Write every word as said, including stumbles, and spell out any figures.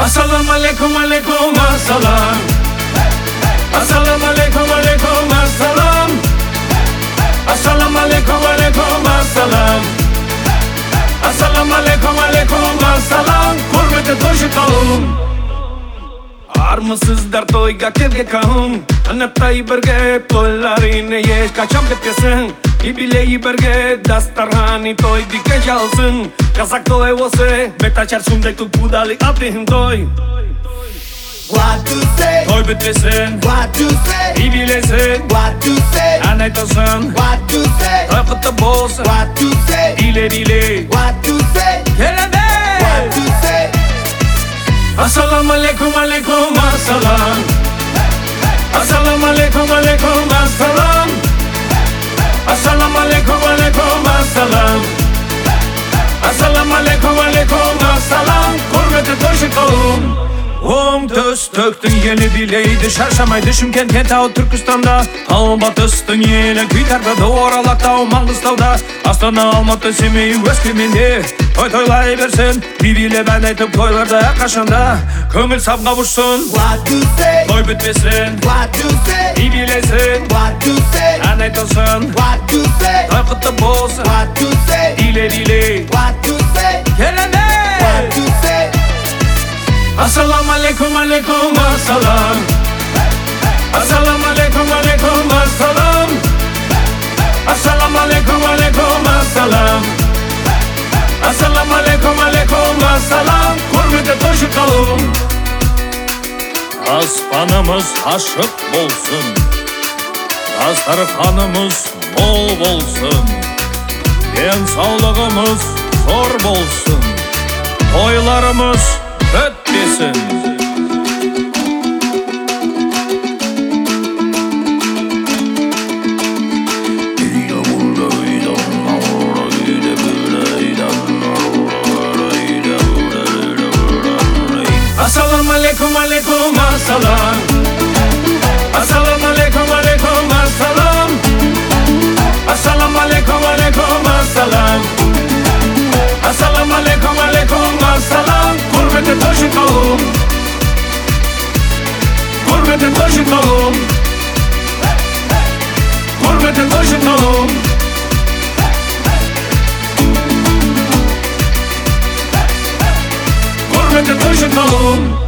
Assalamu alaikum, alaikum, assalam. Assalamu alaikum, alaikum, assalam. Assalamu alaikum, alaikum, assalam. Assalamu alaikum, alaikum, assalam. Hurmeti to'shi qavm. Armısızlar to'yga kelgan qavm. Anatay birga to'ylarini hech qachon bitmasin. Yubileyi birga dasturxoni to'ydika chalsin. Qasak to'y bo'lsa, betachar shunday to'pudali apin to'y. What to say? To'y bitmasin. What to say? Yubilesin. What to say? Anaytasan. What to say? To'y qutlu bo'lsin. What to say? Dile dile. What to say? Keladi. What to say? Assalamu alaikum, alaikum, assalam. Assalamu alaikum, alaikum, assalam. Assalamu alaikum, alaikum, assalam. Assalamu alaikum, alaikum, assalam. Hurmeti to'shi qavm. Om töz töktün yeni dileydi şarşamaydı Şımkent Kentau Türkistan'da Al batыстın yeni Kuytarda da Oralak'ta o Mangıstav'da Astana Almatı Semey Öskemende Toy toylay versin Bibiyle ben aytıp toylarda kaşanda Köngül sap kavuşsun What to say? Toy bitmesin What to say? Bibilesin What to say? Anaytasın What to say? Toy kutlu bolsun What to say? Dile dile What to say? Gelene What to say? Assalamu alaikum, alaikum, assalam. Assalamu alaikum, alaikum, assalam. Assalamu alaikum, alaikum, assalam. Assalamu alaikum, alaikum, assalam. Hurmeti to'shi qavm. Aspanımız aşık bolsun. Dasturxonimiz bol bolsun. Densalligimiz zo'r bolsun. To'ylarimiz bitmesin. Assalamu alaikum, alaikum, assalam. Assalamu alaikum, alaikum, assalam. Assalamu alaikum, alaikum, assalam. Assalamu alaikum, alaikum, assalam. Hurmeti to'shi qavm. Hurmeti to'shi qavm. Hurmeti to'shi qavm. Hurmeti to'shi qavm.